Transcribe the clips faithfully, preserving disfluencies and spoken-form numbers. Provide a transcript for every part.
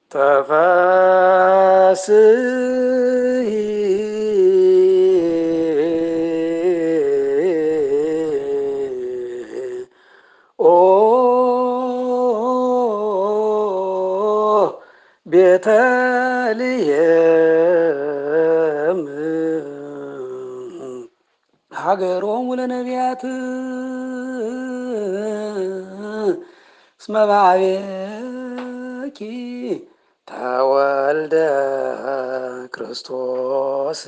ተፈስሒ ኦ ቤተልሔም ሀገሮሙ ለነቢያት እስመ በኀቤኪ ተወልደ ክርስቶስ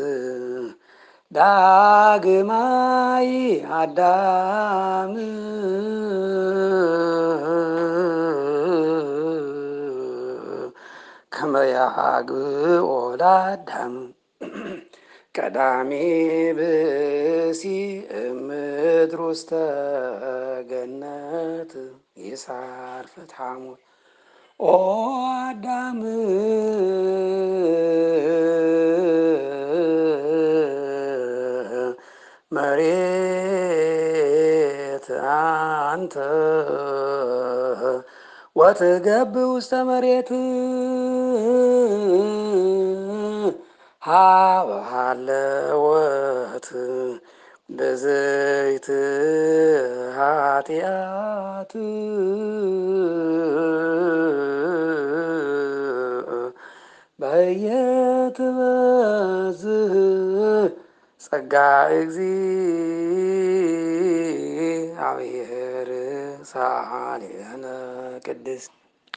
ዳግማይ አዳም ከመ ያግብኦ ለአዳም ቀዳሚ ብእሲ እምድር ውስተ ገነት ይሣር ፍትሐ ሞት ኦ አዳም መሬት አንተ ወትገብእ ውስተ መሬት ሀበ ሀለወት በዘይት ኃጢአት በየትበዝህ ጸጋ እግዚአብሔር ሳሌነ ቅድስት